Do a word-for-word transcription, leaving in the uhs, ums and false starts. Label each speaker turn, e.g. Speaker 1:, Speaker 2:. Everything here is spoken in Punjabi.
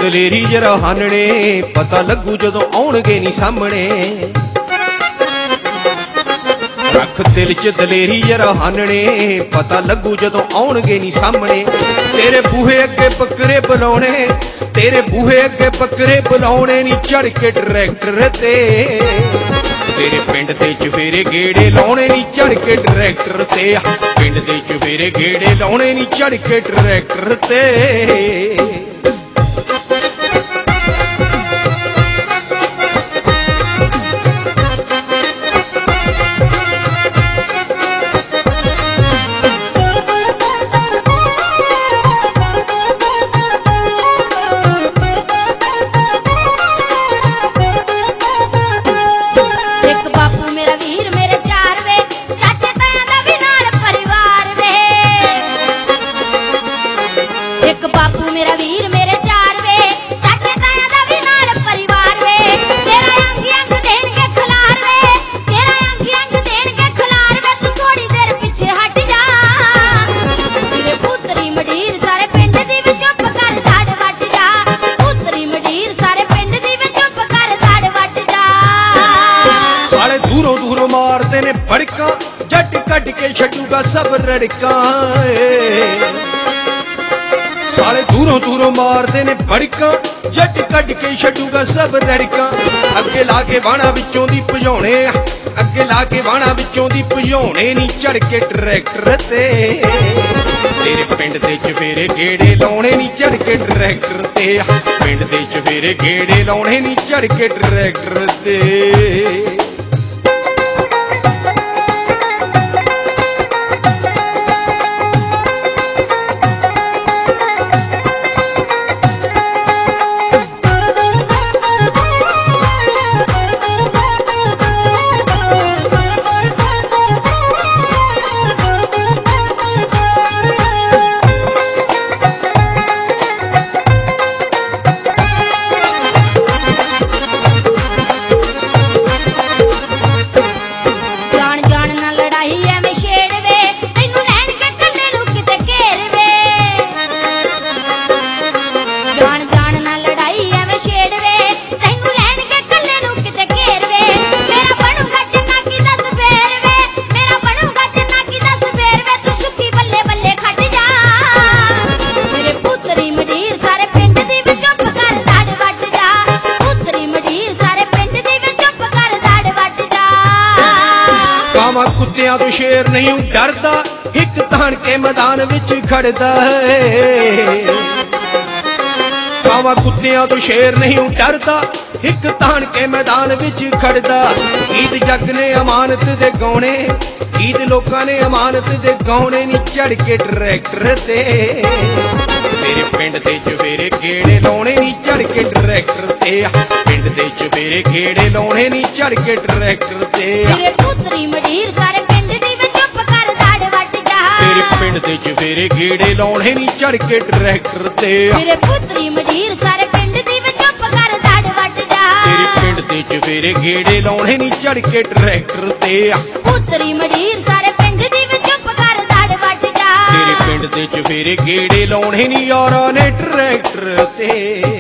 Speaker 1: ਦਲੇਰੀ ਜਰਾ ਹਾਨਣੇ ਪਤਾ ਲੱਗੂ ਜਦੋਂ ਆਉਣਗੇ ਨੀ ਸਾਹਮਣੇ। ਰੱਖ ਦਿਲ ਚ ਦਲੇਰੀ ਜਰਾ ਹਾਨਣੇ ਪਤਾ ਲੱਗੂ ਜਦੋਂ ਆਉਣਗੇ ਨੀ ਸਾਹਮਣੇ। ਤੇਰੇ ਬੂਹੇ ਅੱਗੇ ਬੱਕਰੇ ਬੁਲਾਉਣੇ, ਤੇਰੇ ਬੂਹੇ ਅੱਗੇ ਬੱਕਰੇ ਬੁਲਾਉਣੇ ਨੀ ਚੜ ਕੇ ਟਰੈਕਟਰ ਤੇ। ਤੇਰੇ ਪਿੰਡ ਦੇ ਚੁਫੇਰੇ ਗੇੜੇ ਲਾਉਣੇ ਨੀ ਚੜ ਕੇ ਟਰੈਕਟਰ ਤੇ। ਪਿੰਡ ਦੇ ਚੁਫੇਰੇ ਗੇੜੇ ਲਾਉਣੇ ਨੀ ਚੜ ਕੇ ਟਰੈਕਟਰ ਤੇ। ਦੂਰੋਂ ਦੂਰੋਂ ਮਾਰਦੇ ਨੇ ਭੜਕਾਂ, ਜੱਟ ਕੱਢ ਕੇ ਛੱਡੂਗਾ ਸਭ ਰੜਕਾਂ। ਸਾਲੇ ਦੂਰੋਂ ਦੂਰੋਂ ਮਾਰਦੇ ਨੇ ਭੜਕਾਂ, ਜੱਟ ਕੱਢ ਕੇ ਛੱਡੂਗਾ ਸਭ ਰੜਕਾਂ। ਅੱਗੇ ਲਾ ਕੇ ਵਾਣਾ ਵਿੱਚੋਂ ਦੀ ਭਜਾਉਣੇ, ਅੱਗੇ ਲਾ ਕੇ ਵਾਣਾ ਵਿੱਚੋਂ ਦੀ ਭਜਾਉਣੇ ਨੀ ਚੜ ਕੇ ਟਰੈਕਟਰ ਤੇ। ਤੇਰੇ ਪਿੰਡ ਦੇ ਚੁਫੇਰੇ ਗੇੜੇ ਲਾਉਣੇ ਨੀ ਚੜ ਕੇ ਟਰੈਕਟਰ ਤੇ। ਪਿੰਡ ਦੇ ਚੁਫੇਰੇ ਗੇੜੇ ਲਾਉਣੇ ਨੀ ਚੜ ਕੇ ਟਰੈਕਟਰ ਤੇ। ਕੁੱਤਿਆਂ ਤੋਂ ਸ਼ੇਰ ਨਹੀਂ ਡਰਦਾ, ਇੱਕ ਤਾਣ ਕੇ ਮੈਦਾਨ ਵਿੱਚ ਖੜਦਾ ਹੈ। ਕਾਵਾ ਕੁੱਤਿਆਂ ਤੋਂ ਸ਼ੇਰ ਨਹੀਂ ਡਰਦਾ, ਇੱਕ ਤਾਣ ਕੇ ਮੈਦਾਨ ਵਿੱਚ ਖੜਦਾ। ਗੀਤ ਜੱਗ ਨੇ ਅਮਾਨਤ ਦੇ ਗਾਉਣੇ, ਗੀਤ ਲੋਕਾਂ ਨੇ ਅਮਾਨਤ ਦੇ ਗਾਉਣੇ ਨੀ ਚੜ ਕੇ ਟਰੈਕਟਰ ਤੇ। ਤੇਰੇ ਪਿੰਡ ਦੇ ਚੁਫੇਰੇ ਗੇੜੇ ਲਾਉਣੇ ਨੀ ਚੜ ਕੇ ਟਰੈਕਟਰ ਤੇ। ਪਿੰਡ ਦੇ ਚੁਫੇਰੇ ਗੇੜੇ ਲਾਉਣੇ ਨੀ ਚੜ ਕੇ ਟਰੈਕਟਰ ਤੇ।
Speaker 2: ਮੇਰੇ ਪੁੱਤਰੀ ਮਡੀਰ ਸਾਰੇ ਪਿੰਡ ਦੀ ਵਿੱਚ ਚੁੱਪ ਕਰ ਦਾੜ ਵੱਟ ਜਾ।
Speaker 1: ਤੇਰੇ ਪਿੰਡ ਦੇ ਚੁਫੇਰੇ ਗੇੜੇ ਲਾਉਣੇ ਨੀ ਚੜ ਕੇ ਟਰੈਕਟਰ ਤੇ।
Speaker 2: ਮੇਰੇ ਪੁੱਤਰੀ ਮਡੀਰ ਸਾਰੇ ਪਿੰਡ ਦੀ ਵਿੱਚ ਚੁੱਪ ਕਰ ਦਾੜ ਵੱਟ ਜਾ।
Speaker 1: ਤੇਰੇ ਪਿੰਡ ਦੇ ਚੁਫੇਰੇ ਗੇੜੇ ਲਾਉਣੇ ਨੀ ਚੜ ਕੇ ਟਰੈਕਟਰ ਤੇ।
Speaker 2: ਪੁੱਤਰੀ ਮਡੀਰ ਸਾਰੇ ਪਿੰਡ ਦੀ ਵਿੱਚ ਚੁੱਪ ਕਰ ਦਾੜ ਵੱਟ ਜਾ।
Speaker 1: ਤੇਰੇ ਪਿੰਡ ਦੇ ਚੁਫੇਰੇ ਗੇੜੇ ਲਾਉਣੇ ਨੀ ਯਾਰਾਂ ਨੇ ਟਰੈਕਟਰ ਤੇ।